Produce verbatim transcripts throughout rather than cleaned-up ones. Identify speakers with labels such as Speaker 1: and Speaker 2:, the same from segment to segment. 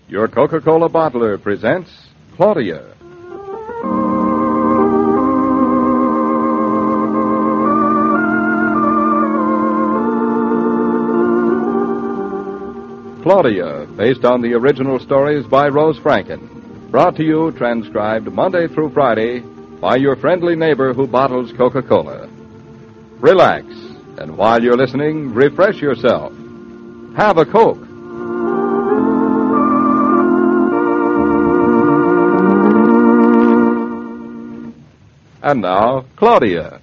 Speaker 1: Your Coca-Cola bottler presents Claudia. Claudia, based on the original stories by Rose Franken. Brought to you, transcribed Monday through Friday, by your friendly neighbor who bottles Coca-Cola. Relax, and while you're listening, refresh yourself. Have a Coke. And now, Claudia.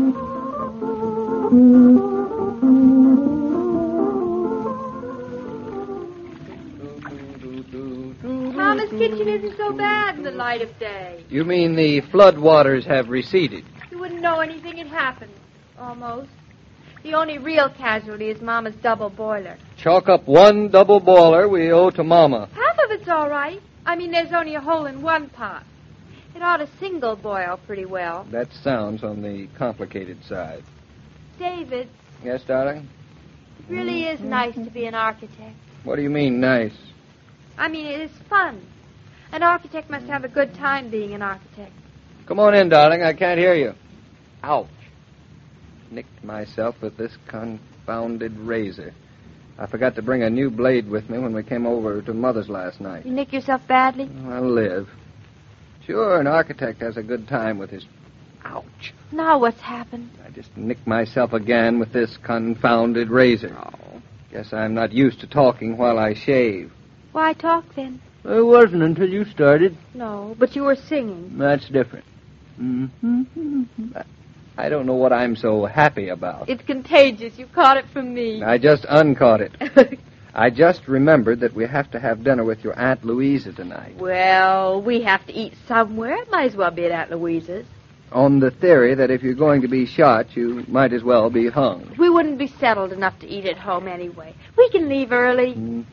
Speaker 2: Mama's kitchen isn't so bad in the light of day.
Speaker 3: You mean the flood waters have receded?
Speaker 2: You wouldn't know anything had happened. Almost. The only real casualty is Mama's double boiler.
Speaker 3: Chalk up one double boiler we owe to Mama.
Speaker 2: Half of it's all right. I mean, there's only a hole in one pot. It ought to single boil pretty well.
Speaker 3: That sounds on the complicated side.
Speaker 2: David.
Speaker 3: Yes, darling?
Speaker 2: It really is nice to be an architect.
Speaker 3: What do you mean, nice?
Speaker 2: I mean, it is fun. An architect must have a good time being an architect.
Speaker 3: Come on in, darling. I can't hear you. Ouch. Nicked myself with this confounded razor. I forgot to bring a new blade with me when we came over to Mother's last night.
Speaker 2: You nick yourself badly?
Speaker 3: I'll live. Sure, an architect has a good time with his... Ouch.
Speaker 2: Now what's happened?
Speaker 3: I just nicked myself again with this confounded razor.
Speaker 2: Oh.
Speaker 3: Guess I'm not used to talking while I shave.
Speaker 2: Why talk then?
Speaker 3: It wasn't until you started.
Speaker 2: No, but you were singing.
Speaker 3: That's different. Mm-hmm. I don't know what I'm so happy about.
Speaker 2: It's contagious. You caught it from me.
Speaker 3: I just uncaught it. I just remembered that we have to have dinner with your Aunt Louisa tonight.
Speaker 2: Well, we have to eat somewhere. Might as well be at Aunt Louisa's.
Speaker 3: On the theory that if you're going to be shot, you might as well be hung.
Speaker 2: We wouldn't be settled enough to eat at home anyway. We can leave early.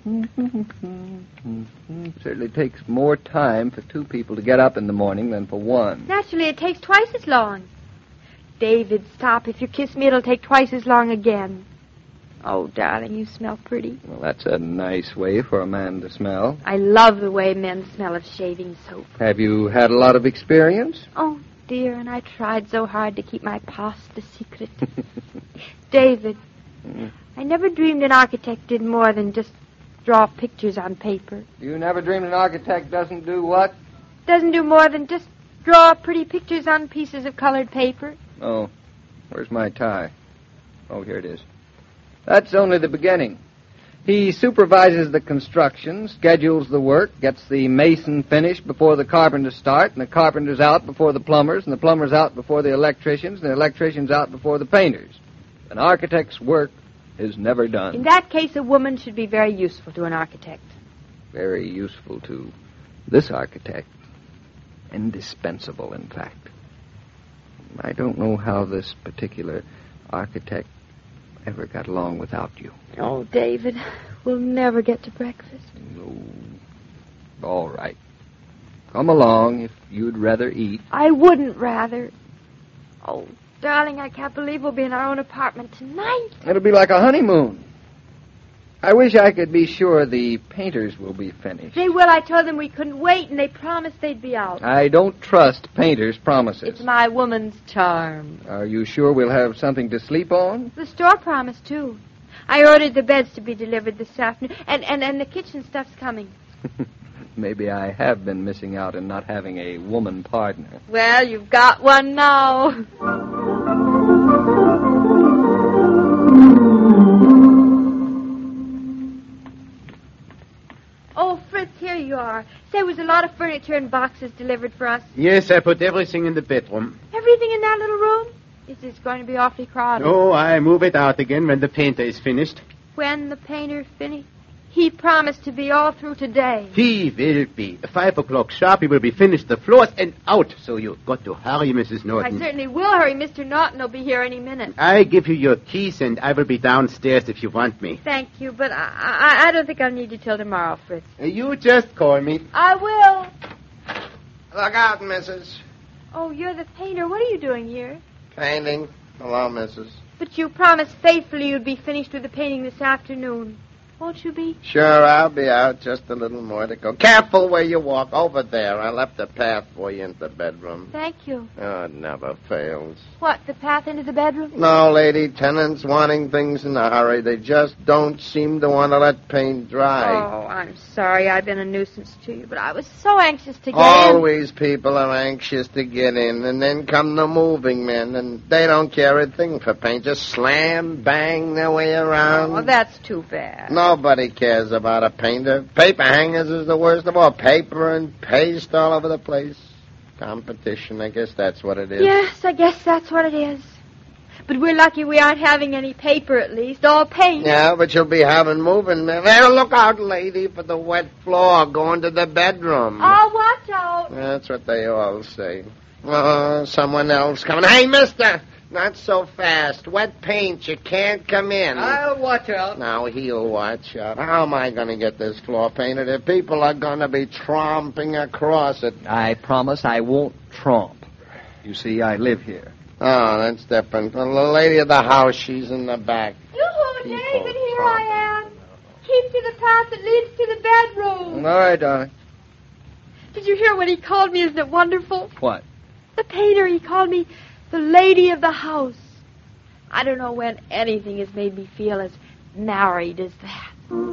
Speaker 3: Certainly takes more time for two people to get up in the morning than for one.
Speaker 2: Naturally, it takes twice as long. David, stop. If you kiss me, it'll take twice as long again. Oh, darling, you smell pretty.
Speaker 3: Well, that's a nice way for a man to smell.
Speaker 2: I love the way men smell of shaving soap.
Speaker 3: Have you had a lot of experience?
Speaker 2: Oh, dear, and I tried so hard to keep my past a secret. David, mm. I never dreamed an architect did more than just draw pictures on paper.
Speaker 3: You never dreamed an architect doesn't do what?
Speaker 2: Doesn't do more than just draw pretty pictures on pieces of colored paper.
Speaker 3: Oh, where's my tie? Oh, here it is. That's only the beginning. He supervises the construction, schedules the work, gets the mason finished before the carpenters start, and the carpenters out before the plumbers, and the plumbers out before the electricians, and the electricians out before the painters. An architect's work is never done.
Speaker 2: In that case, a woman should be very useful to an architect.
Speaker 3: Very useful to this architect. Indispensable, in fact. I don't know how this particular architect ever got along without you.
Speaker 2: Oh, David, we'll never get to breakfast.
Speaker 3: No. All right. Come along if you'd rather eat.
Speaker 2: I wouldn't rather. Oh, darling, I can't believe we'll be in our own apartment tonight.
Speaker 3: It'll be like a honeymoon. I wish I could be sure the painters will be finished.
Speaker 2: They will. I told them we couldn't wait, and they promised they'd be out.
Speaker 3: I don't trust painters' promises.
Speaker 2: It's my woman's charm.
Speaker 3: Are you sure we'll have something to sleep on?
Speaker 2: The store promised, too. I ordered the beds to be delivered this afternoon, and, and, and the kitchen stuff's coming.
Speaker 3: Maybe I have been missing out in not having a woman partner.
Speaker 2: Well, you've got one now. Oh, Fritz, here you are. Say, was a lot of furniture and boxes delivered for us?
Speaker 4: Yes, I put everything in the bedroom.
Speaker 2: Everything in that little room? This is going to be awfully crowded.
Speaker 4: Oh, I move it out again when the painter is finished.
Speaker 2: When the painter finished? He promised to be all through today.
Speaker 4: He will be. Five o'clock sharp, he will be finished the floors and out. So you've got to hurry, Missus Norton.
Speaker 2: I certainly will hurry. Mister Norton will be here any minute.
Speaker 4: I give you your keys, and I will be downstairs if you want me.
Speaker 2: Thank you, but I, I, I don't think I'll need you till tomorrow, Fritz.
Speaker 4: Uh, you just call me.
Speaker 2: I will.
Speaker 5: Look out, missus.
Speaker 2: Oh, you're the painter. What are you doing here?
Speaker 5: Painting. Hello, missus.
Speaker 2: But you promised faithfully you'd be finished with the painting this afternoon. Won't you be?
Speaker 5: Sure, I'll be out. Just a little more to go. Careful where you walk. Over there. I left a path for you into the bedroom.
Speaker 2: Thank you.
Speaker 5: Oh, it never fails.
Speaker 2: What, the path into the bedroom?
Speaker 5: No, lady. Tenants wanting things in a hurry. They just don't seem to want to let paint dry.
Speaker 2: Oh, I'm sorry I've been a nuisance to you, but I was so anxious to get
Speaker 5: Always people are anxious to get in, and then come the moving men, and they don't care a thing for paint. Just slam, bang their way around.
Speaker 2: in. Oh, that's too bad.
Speaker 5: Nobody cares about a painter. Paper hangers is the worst of all. Paper and paste all over the place. Competition, I guess that's what it is.
Speaker 2: Yes, I guess that's what it is. But we're lucky we aren't having any paper, at least. All paint.
Speaker 5: Yeah, but you'll be having moving men. Hey, look out, lady, for the wet floor going to the bedroom.
Speaker 2: Oh, watch out.
Speaker 5: That's what they all say. Oh, someone else coming. Hey, mister, not so fast. Wet paint, you can't come in.
Speaker 3: I'll watch out.
Speaker 5: Now he'll watch out. How am I going to get this floor painted if people are going to be tromping across it?
Speaker 3: I promise I won't tromp. You see, I live here.
Speaker 5: Oh, that's different. Well, the lady of the house, she's in the back.
Speaker 2: Yoo-hoo,
Speaker 5: People
Speaker 2: David, here
Speaker 5: talk.
Speaker 2: I am. Keep to the path that leads to the bedroom.
Speaker 3: All right, darling.
Speaker 2: Did you hear what he called me? Isn't it wonderful?
Speaker 3: What?
Speaker 2: The painter, he called me the lady of the house. I don't know when anything has made me feel as married as that.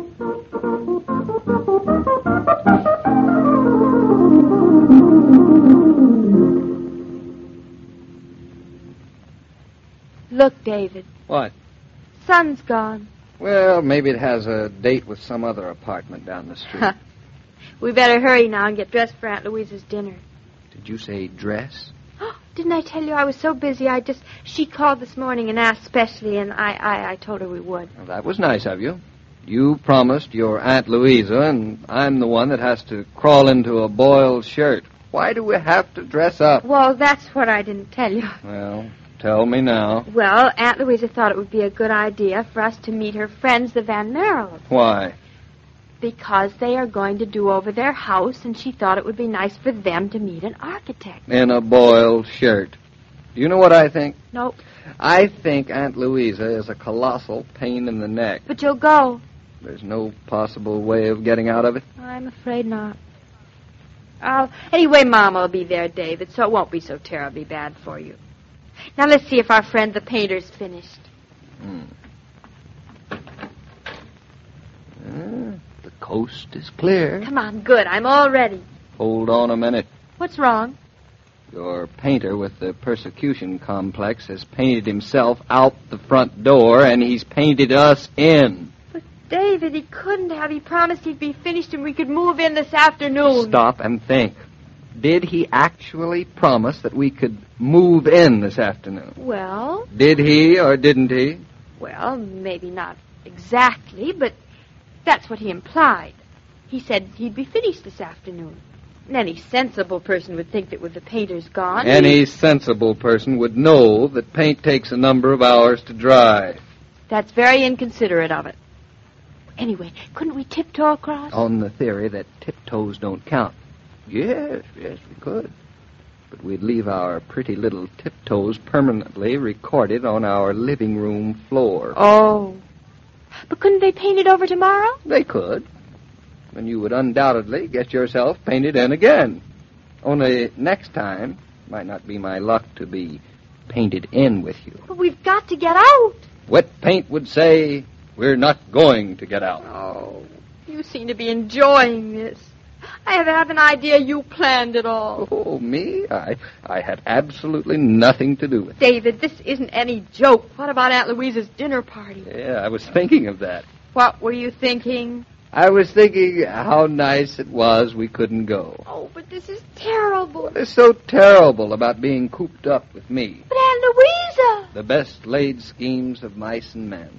Speaker 2: Look, David.
Speaker 3: What?
Speaker 2: Sun's gone.
Speaker 3: Well, maybe it has a date with some other apartment down the street.
Speaker 2: We better hurry now and get dressed for Aunt Louisa's dinner.
Speaker 3: Did you say dress?
Speaker 2: Didn't I tell you I was so busy? I just... She called this morning and asked specially, and I, I, I told her we would.
Speaker 3: Well, that was nice of you. You promised your Aunt Louisa, and I'm the one that has to crawl into a boiled shirt. Why do we have to dress up?
Speaker 2: Well, that's what I didn't tell you.
Speaker 3: Well, tell me now.
Speaker 2: Well, Aunt Louisa thought it would be a good idea for us to meet her friends, the Van Merrills.
Speaker 3: Why?
Speaker 2: Because they are going to do over their house, and she thought it would be nice for them to meet an architect.
Speaker 3: In a boiled shirt. Do you know what I think?
Speaker 2: Nope.
Speaker 3: I think Aunt Louisa is a colossal pain in the neck.
Speaker 2: But you'll go.
Speaker 3: There's no possible way of getting out of it.
Speaker 2: I'm afraid not. Oh, anyway, Mama will be there, David, so it won't be so terribly bad for you. Now let's see if our friend the painter's finished.
Speaker 3: Hmm. Uh, the coast is clear.
Speaker 2: Come on, good. I'm all ready.
Speaker 3: Hold on a minute.
Speaker 2: What's wrong?
Speaker 3: Your painter with the persecution complex has painted himself out the front door, and he's painted us in.
Speaker 2: But, David, he couldn't have. He promised he'd be finished and we could move in this afternoon.
Speaker 3: Stop and think. Did he actually promise that we could move in this afternoon?
Speaker 2: Well,
Speaker 3: Did he or didn't he?
Speaker 2: well, maybe not exactly, but that's what he implied. He said he'd be finished this afternoon. And any sensible person would think that with the painters gone...
Speaker 3: Any sensible person would know that paint takes a number of hours to dry.
Speaker 2: That's very inconsiderate of it. Anyway, couldn't we tiptoe across?
Speaker 3: On the theory that tiptoes don't count. Yes, yes, we could. But we'd leave our pretty little tiptoes permanently recorded on our living room floor.
Speaker 2: Oh. But couldn't they paint it over tomorrow?
Speaker 3: They could. And you would undoubtedly get yourself painted in again. Only next time, might not be my luck to be painted in with you.
Speaker 2: But we've got to get out.
Speaker 3: Wet paint would say, we're not going to get out.
Speaker 2: Oh, you seem to be enjoying this. I have had an idea you planned it all.
Speaker 3: Oh, me? I, I had absolutely nothing to do with it.
Speaker 2: David, this isn't any joke. What about Aunt Louisa's dinner party?
Speaker 3: Yeah, I was thinking of that.
Speaker 2: What were you thinking?
Speaker 3: I was thinking how nice it was we couldn't go.
Speaker 2: Oh, but this is terrible.
Speaker 3: What is so terrible about being cooped up with me?
Speaker 2: But Aunt Louisa!
Speaker 3: The best laid schemes of mice and men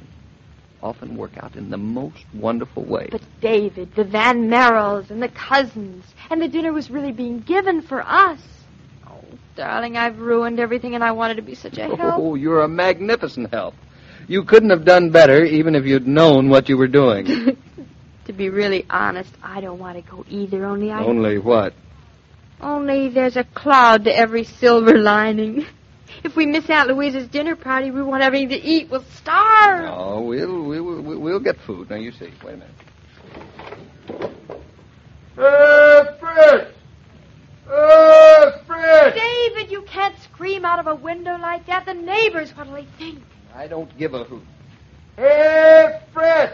Speaker 3: often work out in the most wonderful way.
Speaker 2: But David, the Van Merrills and the cousins, and the dinner was really being given for us. Oh, darling, I've ruined everything, and I wanted to be such a help.
Speaker 3: Oh, you're a magnificent help. You couldn't have done better even if you'd known what you were doing.
Speaker 2: To be really honest, I don't want to go either, only I...
Speaker 3: Only what?
Speaker 2: Only there's a cloud to every silver lining. If we miss Aunt Louisa's dinner party, we won't have anything to eat. We'll starve.
Speaker 3: No, we'll, we'll, we'll, we'll get food. Now, you see. Wait a minute.
Speaker 6: Hey, Fritz! Hey, Fritz!
Speaker 2: David, you can't scream out of a window like that. The neighbors, what'll they think?
Speaker 3: I don't give a hoot.
Speaker 6: Hey, Fritz!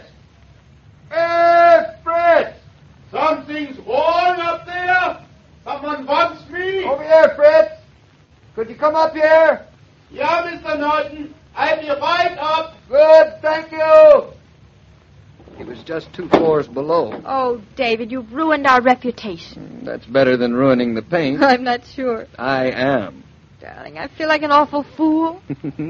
Speaker 6: Hey, Fritz! Something's wrong up there? Someone wants me?
Speaker 3: Over here, Fritz. Could you come up here?
Speaker 6: Yeah, Mister Norton. I'll be right up.
Speaker 3: Good, thank you. He was just two floors below.
Speaker 2: Oh, David, you've ruined our reputation.
Speaker 3: That's better than ruining the paint.
Speaker 2: I'm not sure.
Speaker 3: I am.
Speaker 2: Darling, I feel like an awful fool.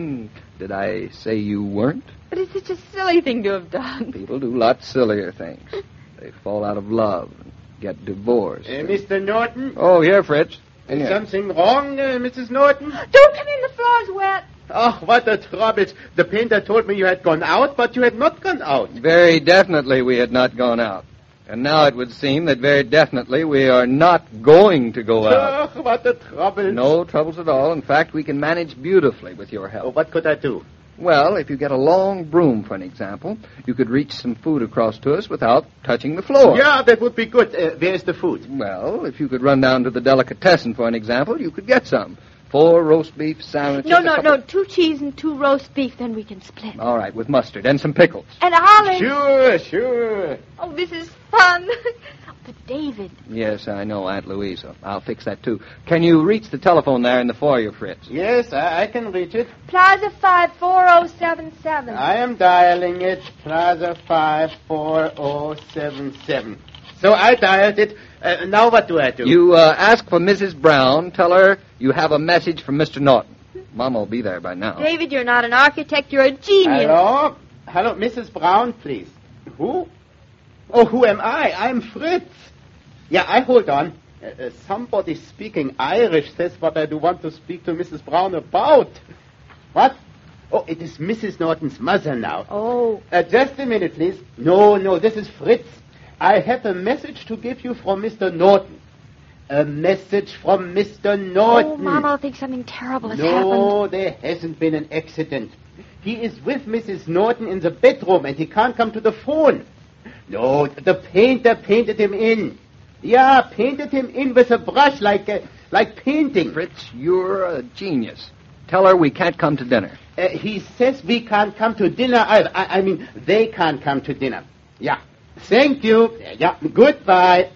Speaker 3: Did I say you weren't?
Speaker 2: But it's such a silly thing to have done.
Speaker 3: People do lots sillier things. They fall out of love and get divorced.
Speaker 4: Uh, Mister Norton?
Speaker 3: Oh, here, Fritz. In
Speaker 4: Is
Speaker 3: here.
Speaker 4: something wrong, uh, Missus Norton?
Speaker 2: Don't come in, the floor's wet.
Speaker 4: Oh, what a trouble. The painter told me you had gone out, but you had not gone out.
Speaker 3: Very definitely we had not gone out. And now it would seem that very definitely we are not going to go out.
Speaker 4: Oh, what a trouble.
Speaker 3: No troubles at all. In fact, we can manage beautifully with your
Speaker 4: Oh,
Speaker 3: help.
Speaker 4: what could I do?
Speaker 3: Well, if you get a long broom, for an example, you could reach some food across to us without touching the floor.
Speaker 4: Yeah, that would be good. Uh, where is the food?
Speaker 3: Well, if you could run down to the delicatessen, for an example, you could get some. Four roast beef sandwiches.
Speaker 2: No,
Speaker 3: a
Speaker 2: no,
Speaker 3: couple-
Speaker 2: no. Two cheese and two roast beef, then we can split.
Speaker 3: All right, with mustard and some pickles.
Speaker 2: And olives.
Speaker 4: Sure, sure.
Speaker 2: Oh, this is fun. But, David.
Speaker 3: Yes, I know, Aunt Louisa. I'll fix that, too. Can you reach the telephone there in the foyer, Fritz?
Speaker 4: Yes, I, I can reach it.
Speaker 2: Plaza five four oh seven seven.
Speaker 4: I am dialing it. Plaza five four oh seven seven. So I dialed it. Uh, now what do I do?
Speaker 3: You uh, ask for Missus Brown. Tell her you have a message from Mister Norton. Mama will be there by now.
Speaker 2: David, you're not an architect. You're a genius.
Speaker 4: Hello? Hello, Missus Brown, please. Who? Oh, who am I? I'm Fritz. Yeah, I hold on. Uh, uh, somebody speaking Irish says what I do want to speak to Missus Brown about. What? Oh, it is Missus Norton's mother now.
Speaker 2: Oh.
Speaker 4: Uh, just a minute, please. No, no, this is Fritz. I have a message to give you from Mister Norton. A message from Mister Norton.
Speaker 2: Oh, Mama will think something terrible has
Speaker 4: No,
Speaker 2: happened.
Speaker 4: there hasn't been an accident. He is with Missus Norton in the bedroom, and he can't come to the phone. No, the painter painted him in. Yeah, painted him in with a brush like uh, like painting.
Speaker 3: Fritz, you're a genius. Tell her we can't come to dinner.
Speaker 4: Uh, he says we can't come to dinner either. I, I mean, they can't come to dinner. Yeah. Thank you. Yeah, goodbye.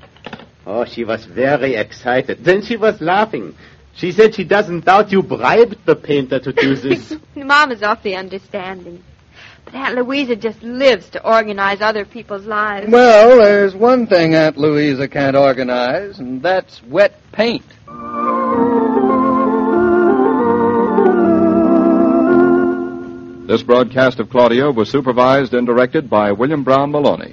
Speaker 4: Oh, she was very excited. Then she was laughing. She said she doesn't doubt you bribed the painter to do this.
Speaker 2: Mama's awfully understanding. But Aunt Louisa just lives to organize other people's lives.
Speaker 3: Well, there's one thing Aunt Louisa can't organize, and that's wet paint.
Speaker 1: This broadcast of Claudia was supervised and directed by William Brown Maloney.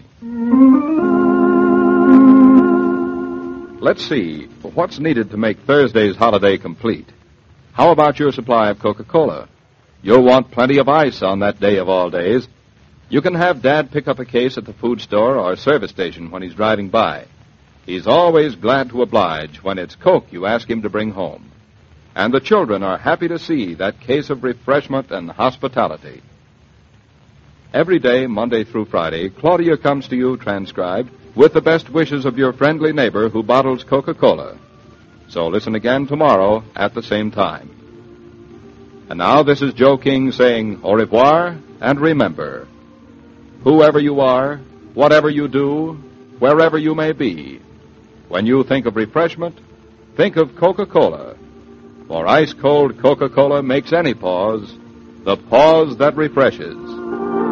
Speaker 1: Let's see, what's needed to make Thursday's holiday complete? How about your supply of Coca-Cola? You'll want plenty of ice on that day of all days. You can have Dad pick up a case at the food store or service station when he's driving by. He's always glad to oblige when it's Coke you ask him to bring home. And the children are happy to see that case of refreshment and hospitality. Every day, Monday through Friday, Claudia comes to you transcribed with the best wishes of your friendly neighbor who bottles Coca-Cola. So listen again tomorrow at the same time. And now this is Joe King saying au revoir, and remember, whoever you are, whatever you do, wherever you may be, when you think of refreshment, think of Coca-Cola. For ice-cold Coca-Cola makes any pause the pause that refreshes.